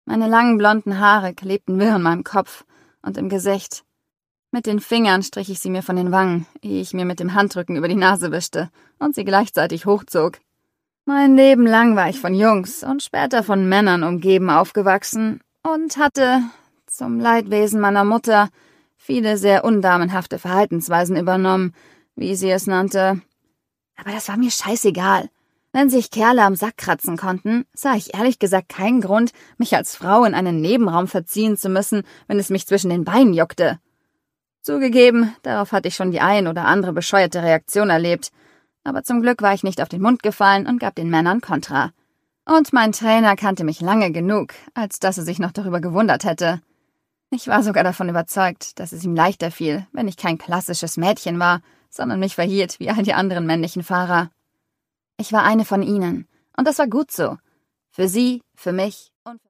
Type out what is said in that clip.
Meine langen blonden Haare klebten wirr in meinem Kopf und im Gesicht. Mit den Fingern strich ich sie mir von den Wangen, ehe ich mir mit dem Handrücken über die Nase wischte und sie gleichzeitig hochzog. Mein Leben lang war ich von Jungs und später von Männern umgeben aufgewachsen und hatte, zum Leidwesen meiner Mutter, viele sehr undamenhafte Verhaltensweisen übernommen, wie sie es nannte. Aber das war mir scheißegal. Wenn sich Kerle am Sack kratzen konnten, sah ich ehrlich gesagt keinen Grund, mich als Frau in einen Nebenraum verziehen zu müssen, wenn es mich zwischen den Beinen juckte. Zugegeben, darauf hatte ich schon die ein oder andere bescheuerte Reaktion erlebt, aber zum Glück war ich nicht auf den Mund gefallen und gab den Männern Kontra. Und mein Trainer kannte mich lange genug, als dass er sich noch darüber gewundert hätte. Ich war sogar davon überzeugt, dass es ihm leichter fiel, wenn ich kein klassisches Mädchen war, sondern mich verhielt wie all die anderen männlichen Fahrer. Ich war eine von ihnen, und das war gut so. Für sie, für mich und